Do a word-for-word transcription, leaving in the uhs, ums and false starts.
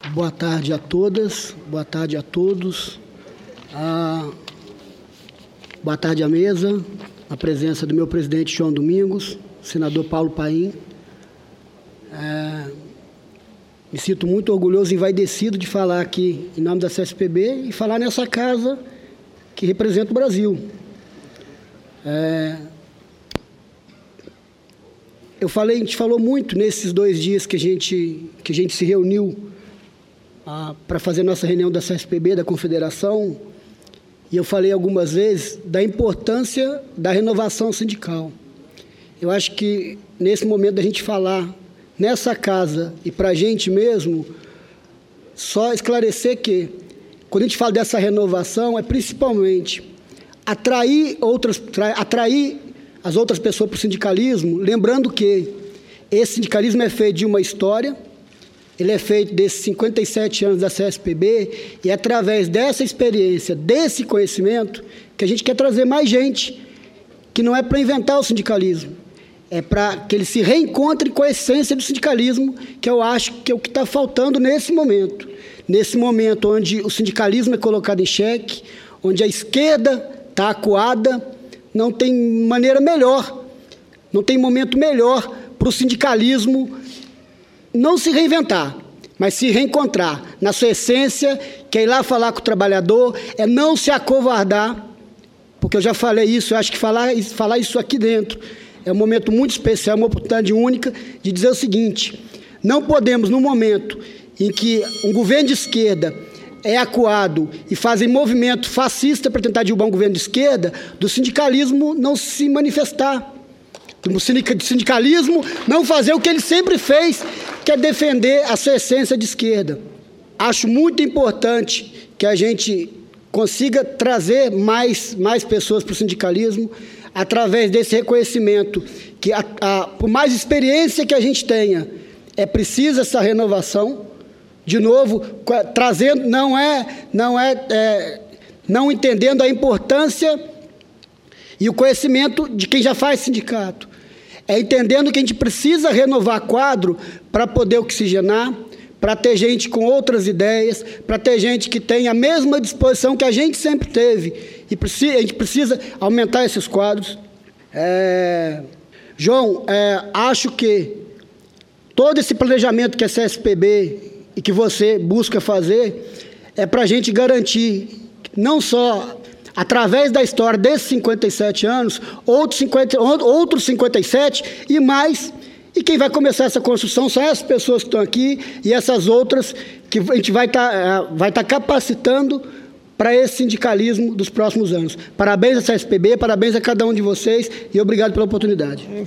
Boa tarde a todas, boa tarde a todos. Ah, boa tarde à mesa, a presença do meu presidente João Domingos, senador Paulo Paim. É, me sinto muito orgulhoso e envaidecido de falar aqui em nome da C S P B e falar nessa casa que representa o Brasil. É, eu falei, a gente falou muito nesses dois dias que a gente, que a gente se reuniu ah, para fazer nossa reunião da C S P B, da Confederação, e eu falei algumas vezes da importância da renovação sindical. Eu acho que nesse momento da gente falar nessa casa e para a gente mesmo, só esclarecer que, quando a gente fala dessa renovação, é principalmente atrair, outras, atrair as outras pessoas para o sindicalismo, lembrando que esse sindicalismo é feito de uma história, ele é feito desses cinquenta e sete anos da C S P B, e é através dessa experiência, desse conhecimento, que a gente quer trazer mais gente, que não é para inventar o sindicalismo, é para que ele se reencontre com a essência do sindicalismo, que eu acho que é o que está faltando nesse momento. Nesse momento onde o sindicalismo é colocado em xeque, onde a esquerda está acuada, não tem maneira melhor, não tem momento melhor para o sindicalismo não se reinventar, mas se reencontrar na sua essência, que é ir lá falar com o trabalhador, é não se acovardar, porque eu já falei isso, eu acho que falar, falar isso aqui dentro é um momento muito especial, uma oportunidade única de dizer o seguinte: não podemos, no momento em que um governo de esquerda é acuado e fazem movimento fascista para tentar derrubar um governo de esquerda, do sindicalismo não se manifestar, do sindicalismo não fazer o que ele sempre fez, que é defender a sua essência de esquerda. Acho muito importante que a gente consiga trazer mais, mais pessoas para o sindicalismo, através desse reconhecimento que, a, a, por mais experiência que a gente tenha, é preciso essa renovação. De novo, trazendo, não é, não é, é, não entendendo a importância e o conhecimento de quem já faz sindicato. É entendendo que a gente precisa renovar quadro para poder oxigenar, para ter gente com outras ideias, para ter gente que tem a mesma disposição que a gente sempre teve. E precisa, a gente precisa aumentar esses quadros. É, João, é, acho que todo esse planejamento que a C S P B e que você busca fazer é para a gente garantir, não só através da história desses cinquenta e sete anos, outros cinquenta, outros cinquenta e sete e mais, e quem vai começar essa construção são essas pessoas que estão aqui e essas outras que a gente vai estar tá, vai tá capacitando para esse sindicalismo dos próximos anos. Parabéns à C S P B, parabéns a cada um de vocês e obrigado pela oportunidade.